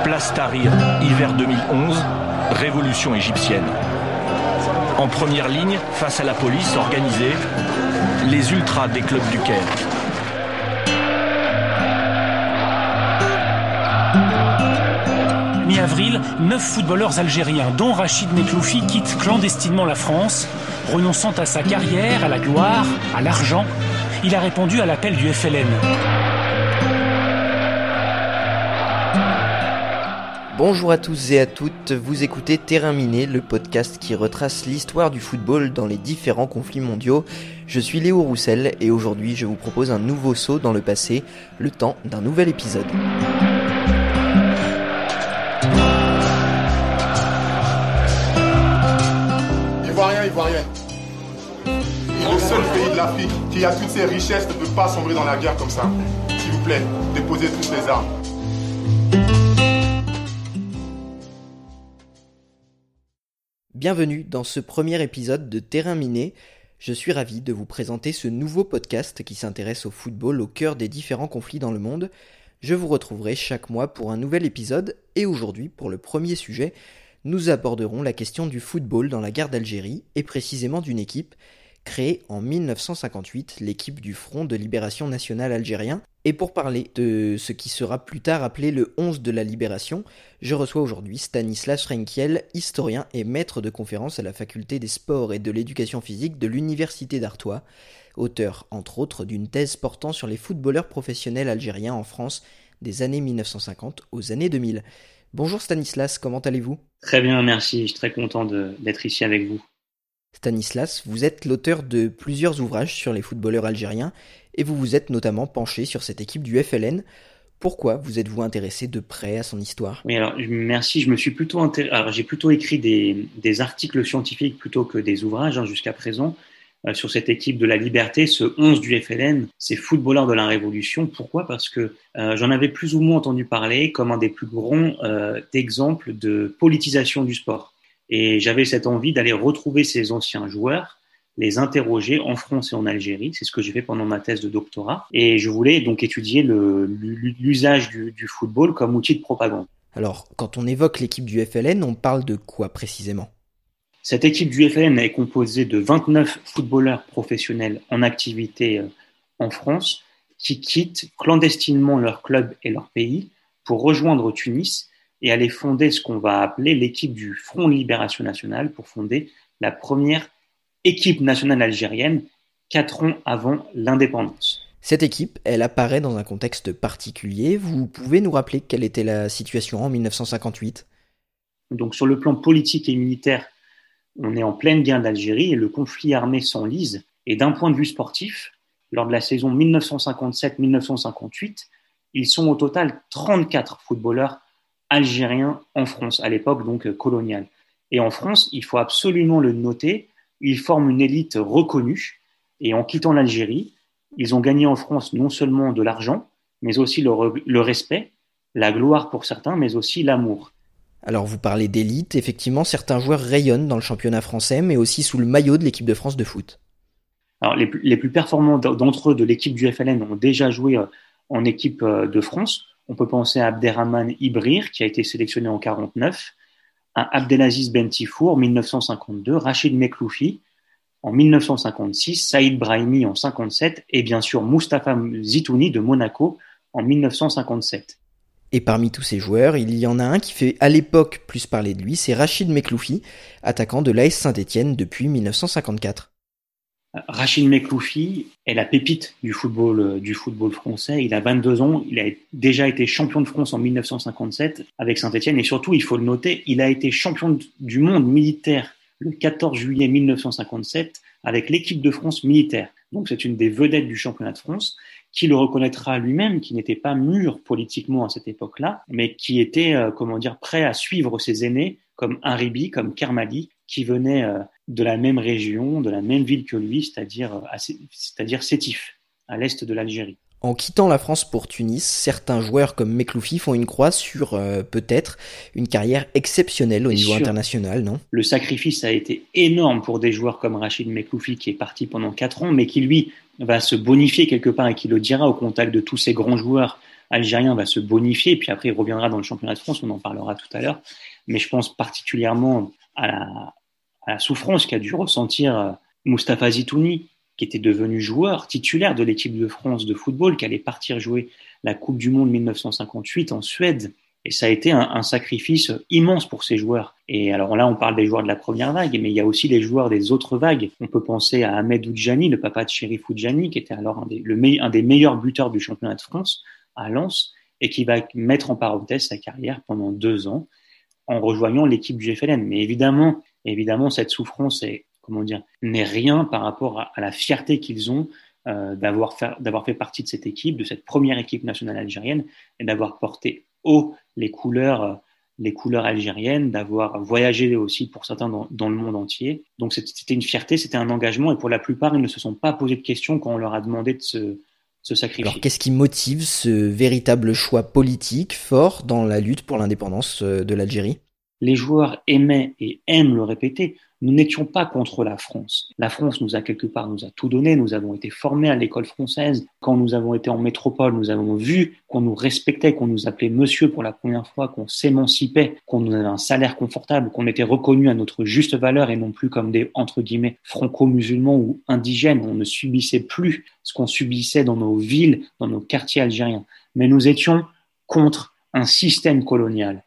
Place Tahrir, hiver 2011, révolution égyptienne. En première ligne, face à la police organisée, les ultras des clubs du Caire. Mi-avril, 9 footballeurs algériens, dont Rachid Mekloufi, quittent clandestinement la France. Renonçant à sa carrière, à la gloire, à l'argent, il a répondu à l'appel du FLN. Bonjour à tous et à toutes, vous écoutez Terrain Miné, le podcast qui retrace l'histoire du football dans les différents conflits mondiaux. Je suis Léo Roussel et aujourd'hui je vous propose un nouveau saut dans le passé, le temps d'un nouvel épisode. Ivoirien. Le seul pays de l'Afrique qui a toutes ses richesses ne peut pas sombrer dans la guerre comme ça. S'il vous plaît, déposez toutes les armes. Bienvenue dans ce premier épisode de Terrain Miné. Je suis ravi de vous présenter ce nouveau podcast qui s'intéresse au football au cœur des différents conflits dans le monde. Je vous retrouverai chaque mois pour un nouvel épisode et aujourd'hui, pour le premier sujet, nous aborderons la question du football dans la guerre d'Algérie et précisément d'une équipe créée en 1958, l'équipe du Front de Libération Nationale Algérien. Et pour parler de ce qui sera plus tard appelé le 11 de la Libération, je reçois aujourd'hui Stanislas Frenkiel, historien et maître de conférences à la faculté des sports et de l'éducation physique de l'Université d'Artois, auteur entre autres d'une thèse portant sur les footballeurs professionnels algériens en France des années 1950 aux années 2000. Bonjour Stanislas, comment allez-vous ? Très bien, merci. Je suis très content d'être ici avec vous. Stanislas, vous êtes l'auteur de plusieurs ouvrages sur les footballeurs algériens et vous vous êtes notamment penché sur cette équipe du FLN. Pourquoi vous êtes-vous intéressé de près à son histoire ? Oui, alors merci. Je me suis j'ai plutôt écrit des articles scientifiques plutôt que des ouvrages jusqu'à présent sur cette équipe de la Liberté, ce 11 du FLN, ces footballeurs de la Révolution. Pourquoi ? Parce que j'en avais plus ou moins entendu parler comme un des plus grands exemples de politisation du sport. Et j'avais cette envie d'aller retrouver ces anciens joueurs, les interroger en France et en Algérie. C'est ce que j'ai fait pendant ma thèse de doctorat. Et je voulais donc étudier l'usage du football comme outil de propagande. Alors, quand on évoque l'équipe du FLN, on parle de quoi précisément ? Cette équipe du FLN est composée de 29 footballeurs professionnels en activité en France qui quittent clandestinement leur club et leur pays pour rejoindre Tunis et aller fonder ce qu'on va appeler l'équipe du Front de Libération Nationale pour fonder la première équipe nationale algérienne 4 ans avant l'indépendance. Cette équipe, elle apparaît dans un contexte particulier. Vous pouvez nous rappeler quelle était la situation en 1958 ? Donc sur le plan politique et militaire, on est en pleine guerre d'Algérie et le conflit armé s'enlise. Et d'un point de vue sportif, lors de la saison 1957-1958, ils sont au total 34 footballeurs algériens en France, à l'époque donc coloniale. Et en France, il faut absolument le noter, ils forment une élite reconnue. Et en quittant l'Algérie, ils ont gagné en France non seulement de l'argent, mais aussi le respect, la gloire pour certains, mais aussi l'amour. Alors vous parlez d'élite, effectivement certains joueurs rayonnent dans le championnat français, mais aussi sous le maillot de l'équipe de France de foot. Alors les plus performants d'entre eux de l'équipe du FLN ont déjà joué en équipe de France. On peut penser à Abderrahmane Ibrir, qui a été sélectionné en 49, à Abdelaziz Bentifour, 1952, Rachid Mekloufi, en 1956, Saïd Brahimi en 57 et bien sûr Mustapha Zitouni de Monaco en 1957. Et parmi tous ces joueurs, il y en a un qui fait à l'époque plus parler de lui, c'est Rachid Mekloufi, attaquant de l'AS Saint-Étienne depuis 1954. Rachid Mekloufi est la pépite du football français. Il a 22 ans, il a déjà été champion de France en 1957 avec Saint-Étienne et surtout, il faut le noter, il a été champion du monde militaire le 14 juillet 1957 avec l'équipe de France militaire. Donc c'est une des vedettes du championnat de France qui le reconnaîtra lui-même, qui n'était pas mûr politiquement à cette époque-là, mais qui était prêt à suivre ses aînés comme Haribi, comme Kermali, qui venaient de la même région, de la même ville que lui, c'est-à-dire Sétif, à l'est de l'Algérie. En quittant la France pour Tunis, certains joueurs comme Mekloufi font une croix sur peut-être une carrière exceptionnelle au niveau international, non ? Le sacrifice a été énorme pour des joueurs comme Rachid Mekloufi qui est parti pendant 4 ans, mais qui lui va se bonifier quelque part et qui le dira au contact de tous ces grands joueurs algérien va se bonifier, et puis après il reviendra dans le championnat de France, on en parlera tout à l'heure. Mais je pense particulièrement à la souffrance qu'a dû ressentir Mustapha Zitouni, qui était devenu joueur titulaire de l'équipe de France de football, qui allait partir jouer la Coupe du Monde 1958 en Suède. Et ça a été un sacrifice immense pour ces joueurs. Et alors là, on parle des joueurs de la première vague, mais il y a aussi les joueurs des autres vagues. On peut penser à Ahmed Oudjani, le papa de Chérif Oudjani, qui était alors un des meilleurs buteurs du championnat de France à Lens, et qui va mettre en parenthèse sa carrière pendant 2 ans en rejoignant l'équipe du FLN. Mais évidemment, cette souffrance n'est rien par rapport à la fierté qu'ils ont d'avoir fait partie de cette équipe, de cette première équipe nationale algérienne, et d'avoir porté haut les couleurs algériennes, d'avoir voyagé aussi pour certains dans le monde entier. Donc c'était une fierté, c'était un engagement, et pour la plupart, ils ne se sont pas posé de questions quand on leur a demandé de se sacrifier. Alors qu'est-ce qui motive ce véritable choix politique fort dans la lutte pour l'indépendance de l'Algérie ? Les joueurs aimaient et aiment le répéter. Nous n'étions pas contre la France. La France nous a tout donné. Nous avons été formés à l'école française. Quand nous avons été en métropole, nous avons vu qu'on nous respectait, qu'on nous appelait monsieur pour la première fois, qu'on s'émancipait, qu'on nous avait un salaire confortable, qu'on était reconnus à notre juste valeur et non plus comme des, entre guillemets, franco-musulmans ou indigènes. On ne subissait plus ce qu'on subissait dans nos villes, dans nos quartiers algériens. Mais nous étions contre un système colonial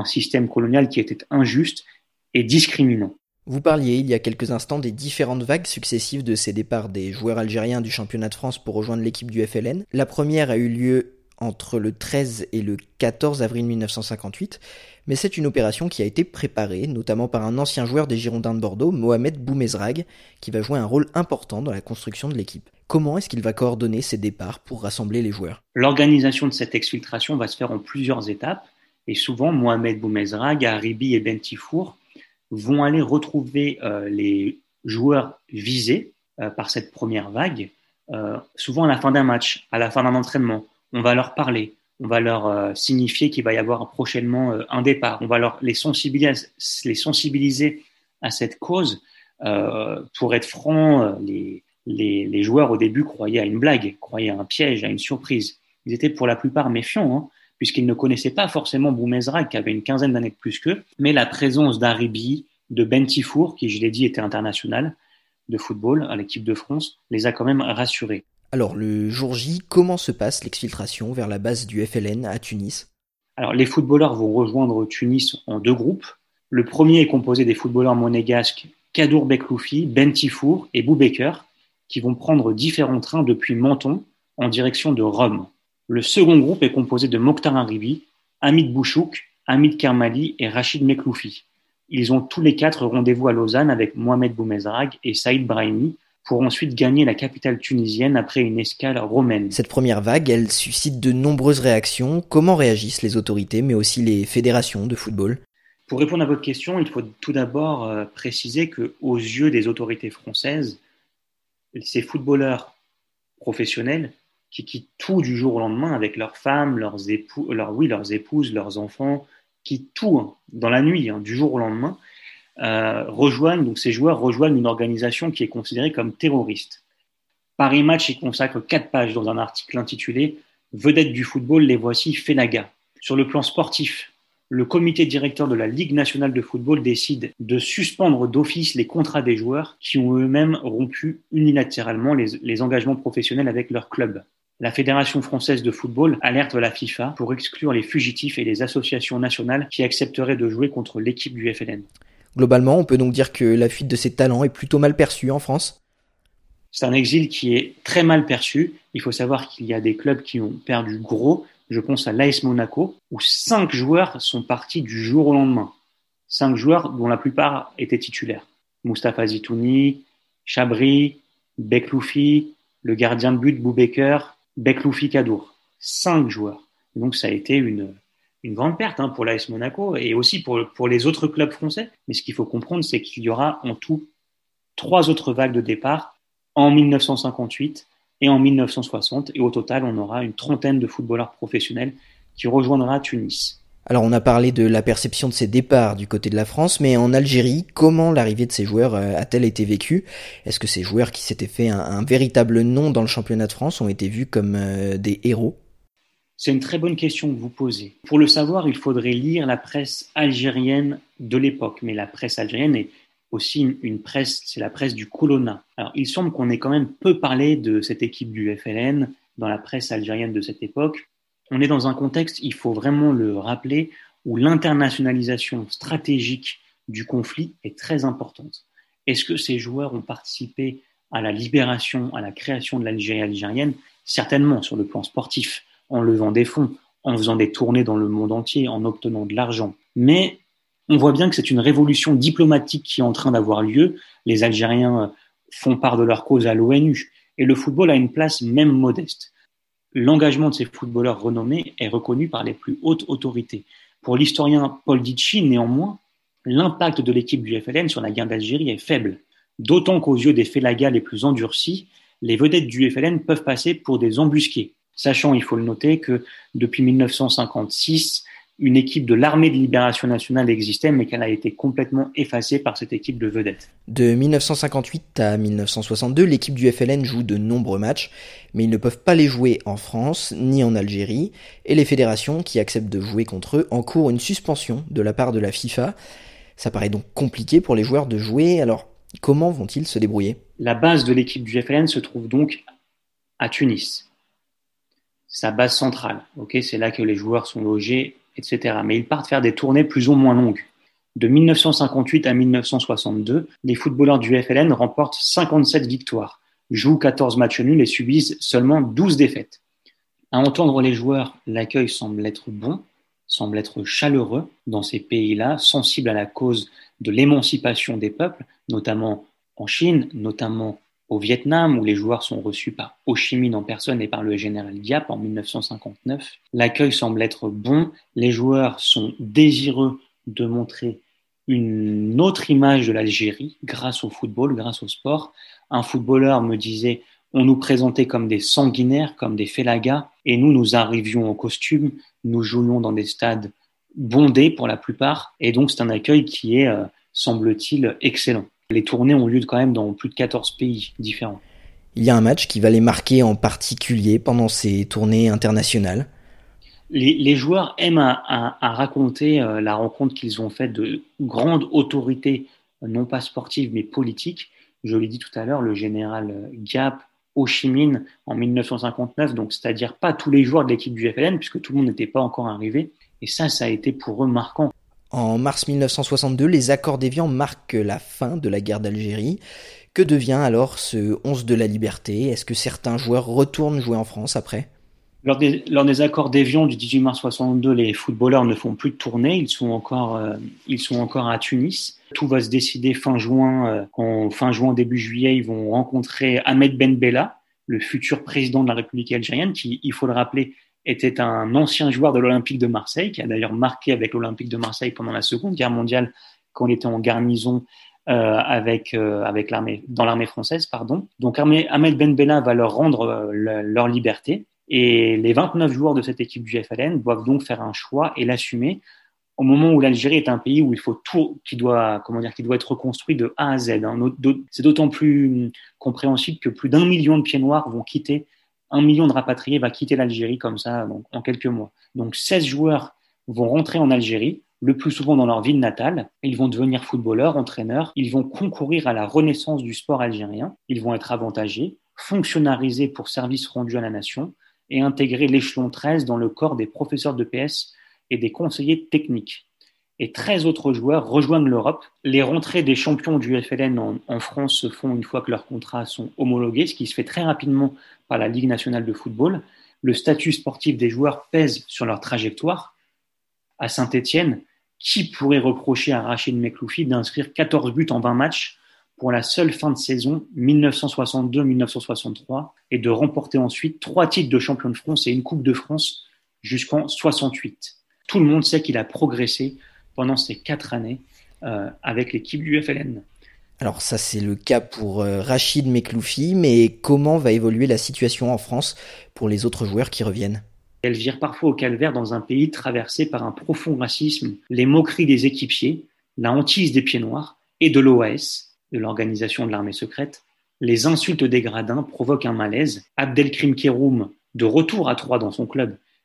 qui était injuste et discriminant. Vous parliez il y a quelques instants des différentes vagues successives de ces départs des joueurs algériens du championnat de France pour rejoindre l'équipe du FLN. La première a eu lieu entre le 13 et le 14 avril 1958, mais c'est une opération qui a été préparée, notamment par un ancien joueur des Girondins de Bordeaux, Mohamed Boumezrag, qui va jouer un rôle important dans la construction de l'équipe. Comment est-ce qu'il va coordonner ces départs pour rassembler les joueurs ? L'organisation de cette exfiltration va se faire en plusieurs étapes, et souvent Mohamed Boumezrag, Haribi et Bentifour vont aller retrouver les joueurs visés par cette première vague, souvent à la fin d'un match, à la fin d'un entraînement. On va leur parler, on va leur signifier qu'il va y avoir prochainement un départ, on va les sensibiliser à cette cause. Pour être franc, les joueurs au début croyaient à une blague, croyaient à un piège, à une surprise. Ils étaient pour la plupart méfiants, puisqu'ils ne connaissaient pas forcément Boumezrag, qui avait une quinzaine d'années de plus qu'eux, mais la présence d'Haribi, de Bentifour, qui, je l'ai dit, était international de football à l'équipe de France, les a quand même rassurés. Alors, le jour J, comment se passe l'exfiltration vers la base du FLN à Tunis ? Alors, les footballeurs vont rejoindre Tunis en 2 groupes. Le premier est composé des footballeurs monégasques Kadour Bekloufi, Bentifour et Boubaker, qui vont prendre différents trains depuis Menton en direction de Rome. Le second groupe est composé de Mokhtar Haribi, Hamid Bouchouk, Hamid Kermali et Rachid Mekloufi. Ils ont tous les 4 rendez-vous à Lausanne avec Mohamed Boumezrag et Saïd Brahimi pour ensuite gagner la capitale tunisienne après une escale romaine. Cette première vague, elle suscite de nombreuses réactions. Comment réagissent les autorités, mais aussi les fédérations de football ? Pour répondre à votre question, il faut tout d'abord préciser qu'aux yeux des autorités françaises, ces footballeurs professionnels qui quittent tout du jour au lendemain avec leurs femmes, leurs épouses, leurs enfants, quittent tout dans la nuit, du jour au lendemain, ces joueurs rejoignent une organisation qui est considérée comme terroriste. Paris Match y consacre 4 pages dans un article intitulé « Vedettes du football, les voici Fenaga ». Sur le plan sportif, le comité directeur de la Ligue nationale de football décide de suspendre d'office les contrats des joueurs qui ont eux-mêmes rompu unilatéralement les engagements professionnels avec leur club. La Fédération française de football alerte la FIFA pour exclure les fugitifs et les associations nationales qui accepteraient de jouer contre l'équipe du FLN. Globalement, on peut donc dire que la fuite de ces talents est plutôt mal perçue en France ? C'est un exil qui est très mal perçu. Il faut savoir qu'il y a des clubs qui ont perdu gros. Je pense à l'AS Monaco, où 5 joueurs sont partis du jour au lendemain. 5 joueurs dont la plupart étaient titulaires. Mustapha Zitouni, Chabri, Bekloufi, le gardien de but Boubaker, Bekloufi Kadour. 5 joueurs. Et donc ça a été une grande perte pour l'AS Monaco et aussi pour les autres clubs français. Mais ce qu'il faut comprendre, c'est qu'il y aura en tout 3 autres vagues de départ en 1958 et en 1960. Et au total, on aura une trentaine de footballeurs professionnels qui rejoindra Tunis. Alors on a parlé de la perception de ces départs du côté de la France, mais en Algérie, comment l'arrivée de ces joueurs a-t-elle été vécue ? Est-ce que ces joueurs qui s'étaient fait un véritable nom dans le championnat de France ont été vus comme des héros ? C'est une très bonne question que vous posez. Pour le savoir, il faudrait lire la presse algérienne de l'époque. Mais la presse algérienne est aussi une presse, c'est la presse du colonna. Alors, il semble qu'on ait quand même peu parlé de cette équipe du FLN dans la presse algérienne de cette époque. On est dans un contexte, il faut vraiment le rappeler, où l'internationalisation stratégique du conflit est très importante. Est-ce que ces joueurs ont participé à la libération, à la création de l'Algérie algérienne? Certainement, sur le plan sportif, en levant des fonds, en faisant des tournées dans le monde entier, en obtenant de l'argent. Mais on voit bien que c'est une révolution diplomatique qui est en train d'avoir lieu. Les Algériens font part de leur cause à l'ONU et le football a une place même modeste. L'engagement de ces footballeurs renommés est reconnu par les plus hautes autorités. Pour l'historien Paul Dichy, néanmoins, l'impact de l'équipe du FLN sur la guerre d'Algérie est faible. D'autant qu'aux yeux des félagas les plus endurcis, les vedettes du FLN peuvent passer pour des embusqués. Sachant, il faut le noter, que depuis 1956, une équipe de l'armée de libération nationale existait, mais qu'elle a été complètement effacée par cette équipe de vedettes. De 1958 à 1962, l'équipe du FLN joue de nombreux matchs, mais ils ne peuvent pas les jouer en France ni en Algérie, et les fédérations qui acceptent de jouer contre eux encourent une suspension de la part de la FIFA. Ça paraît donc compliqué pour les joueurs de jouer, alors comment vont-ils se débrouiller? La base de l'équipe du FLN se trouve donc à Tunis. Sa base centrale, c'est là que les joueurs sont logés, etc. Mais ils partent faire des tournées plus ou moins longues. De 1958 à 1962, les footballeurs du FLN remportent 57 victoires, jouent 14 matchs nuls et subissent seulement 12 défaites. À entendre les joueurs, l'accueil semble être bon, semble être chaleureux dans ces pays-là, sensibles à la cause de l'émancipation des peuples, notamment en Chine, notamment au Vietnam, où les joueurs sont reçus par Ho Chi Minh en personne et par le général Giap en 1959. L'accueil semble être bon, les joueurs sont désireux de montrer une autre image de l'Algérie grâce au football, grâce au sport. Un footballeur me disait, on nous présentait comme des sanguinaires, comme des félagas, et nous arrivions en costume, nous jouions dans des stades bondés pour la plupart, et donc c'est un accueil qui est, semble-t-il, excellent. Les tournées ont lieu quand même dans plus de 14 pays différents. Il y a un match qui va les marquer en particulier pendant ces tournées internationales. Les joueurs aiment à raconter la rencontre qu'ils ont faite de grandes autorités, non pas sportives mais politiques. Je l'ai dit tout à l'heure, le général Giap, Ho Chi Minh en 1959, donc c'est-à-dire pas tous les joueurs de l'équipe du FLN puisque tout le monde n'était pas encore arrivé. Et ça a été pour eux marquant. En mars 1962, les accords d'Évian marquent la fin de la guerre d'Algérie. Que devient alors ce 11 de la liberté? Est-ce que certains joueurs retournent jouer en France après? Lors des accords d'Évian du 18 mars 62, les footballeurs ne font plus de tournée, ils sont encore à Tunis. Tout va se décider fin juin, début juillet, ils vont rencontrer Ahmed Ben Bella, le futur président de la République algérienne, qui, il faut le rappeler, était un ancien joueur de l'Olympique de Marseille, qui a d'ailleurs marqué avec l'Olympique de Marseille pendant la Seconde Guerre mondiale, quand il était en garnison dans l'armée française. Donc Ahmed Ben Bella va leur rendre leur liberté, et les 29 joueurs de cette équipe du FLN doivent donc faire un choix et l'assumer au moment où l'Algérie est un pays où il faut tout, qui doit être reconstruit de A à Z. C'est d'autant plus compréhensible que plus d'1 million de pieds noirs vont quitter. 1 million de rapatriés va quitter l'Algérie comme ça donc, en quelques mois. Donc 16 joueurs vont rentrer en Algérie, le plus souvent dans leur ville natale. Ils vont devenir footballeurs, entraîneurs. Ils vont concourir à la renaissance du sport algérien. Ils vont être avantagés, fonctionnalisés pour services rendus à la nation et intégrer l'échelon 13 dans le corps des professeurs de PS et des conseillers techniques. Et 13 autres joueurs rejoignent l'Europe. Les rentrées des champions du FLN en France se font une fois que leurs contrats sont homologués, ce qui se fait très rapidement par la Ligue nationale de football. Le statut sportif des joueurs pèse sur leur trajectoire. À Saint-Étienne, qui pourrait reprocher à Rachid Mekloufi d'inscrire 14 buts en 20 matchs pour la seule fin de saison 1962-1963 et de remporter ensuite 3 titres de champion de France et une Coupe de France jusqu'en 68. Tout le monde sait qu'il a progressé pendant ces 4 années avec l'équipe du FLN. Alors ça c'est le cas pour Rachid Mekloufi, mais comment va évoluer la situation en France pour les autres joueurs qui reviennent? Elle vire parfois au calvaire dans un pays traversé par un profond racisme, les moqueries des équipiers, la hantise des pieds noirs et de l'OAS, de l'organisation de l'armée secrète. Les insultes des gradins provoquent un malaise. Abdelkrim Keroum, de retour à Troyes dans son club,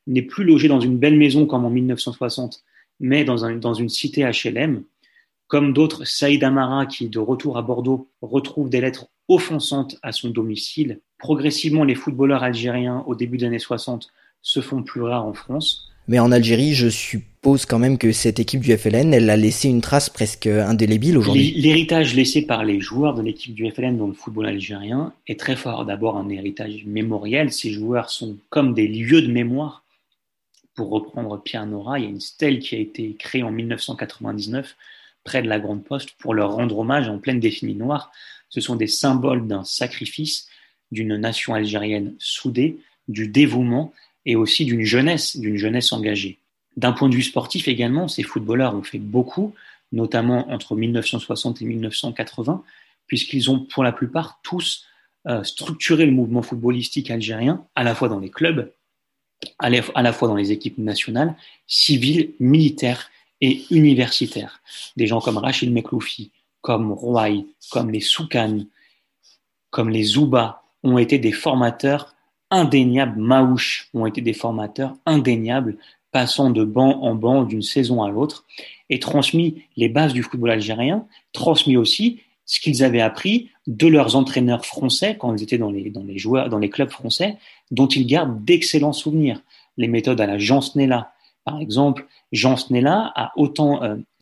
n'est plus logé dans une belle maison comme en 1960, mais dans une cité HLM. Comme d'autres, Saïd Amara, qui de retour à Bordeaux retrouve des lettres offensantes à son domicile. Progressivement, les footballeurs algériens au début des années 60 se font plus rares en France. Mais en Algérie, je suppose quand même que cette équipe du FLN, elle a laissé une trace presque indélébile aujourd'hui. L'héritage laissé par les joueurs de l'équipe du FLN dans le football algérien est très fort. D'abord, un héritage mémoriel. Ces joueurs sont comme des lieux de mémoire. Pour reprendre Pierre Nora, il y a une stèle qui a été créée en 1999 près de la Grande Poste pour leur rendre hommage en pleine décennie noire. Ce sont des symboles d'un sacrifice, d'une nation algérienne soudée, du dévouement et aussi d'une jeunesse engagée. D'un point de vue sportif également, ces footballeurs ont fait beaucoup, notamment entre 1960 et 1980, puisqu'ils ont pour la plupart tous structuré le mouvement footballistique algérien, à la fois dans les clubs, à la fois dans les équipes nationales, civiles, militaires et universitaires. Des gens comme Rachid Mekloufi, comme Rouaï, comme les Soukan, comme les Zouba ont été des formateurs indéniables. Maouche ont été des formateurs indéniables, passant de banc en banc d'une saison à l'autre, et transmis les bases du football algérien, transmis aussi ce qu'ils avaient appris de leurs entraîneurs français quand ils étaient dans les clubs français, dont ils gardent d'excellents souvenirs. Les méthodes à la Jean Snella, par exemple. Jean Snella a autant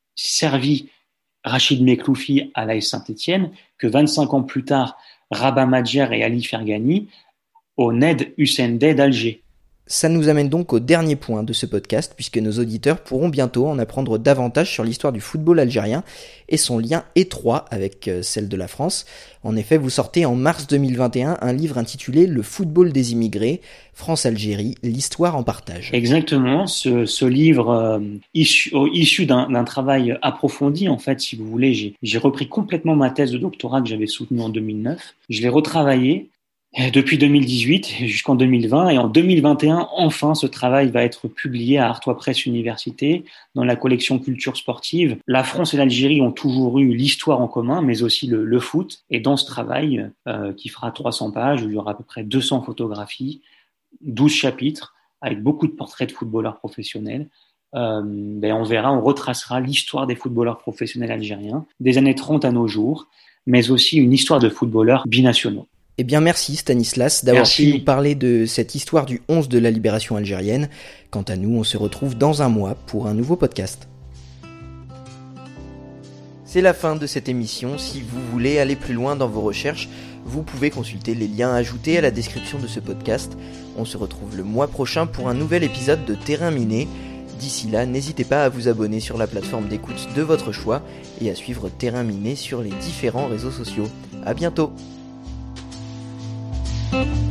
servi Rachid Mekloufi à l'AS Saint-Étienne que 25 ans plus tard, Rabat Madjer et Ali Fergani au NED Hussein-Dey d'Alger. Ça nous amène donc au dernier point de ce podcast, puisque nos auditeurs pourront bientôt en apprendre davantage sur l'histoire du football algérien et son lien étroit avec celle de la France. En effet, vous sortez en mars 2021 un livre intitulé « Le football des immigrés, France-Algérie, l'histoire en partage ». Exactement, ce livre issu d'un travail approfondi, en fait, si vous voulez, j'ai repris complètement ma thèse de doctorat que j'avais soutenue en 2009, je l'ai retravaillée depuis 2018 jusqu'en 2020, et en 2021, enfin, ce travail va être publié à Artois Presse Université dans la collection Culture Sportive. La France et l'Algérie ont toujours eu l'histoire en commun, mais aussi le foot. Et dans ce travail, qui fera 300 pages, où il y aura à peu près 200 photographies, 12 chapitres, avec beaucoup de portraits de footballeurs professionnels, on retracera l'histoire des footballeurs professionnels algériens, des années 30 à nos jours, mais aussi une histoire de footballeurs binationaux. Eh bien merci Stanislas d'avoir pu nous parler de cette histoire du 11 de la libération algérienne. Quant à nous, on se retrouve dans un mois pour un nouveau podcast. C'est la fin de cette émission. Si vous voulez aller plus loin dans vos recherches, vous pouvez consulter les liens ajoutés à la description de ce podcast. On se retrouve le mois prochain pour un nouvel épisode de Terrain Miné. D'ici là, n'hésitez pas à vous abonner sur la plateforme d'écoute de votre choix et à suivre Terrain Miné sur les différents réseaux sociaux. À bientôt!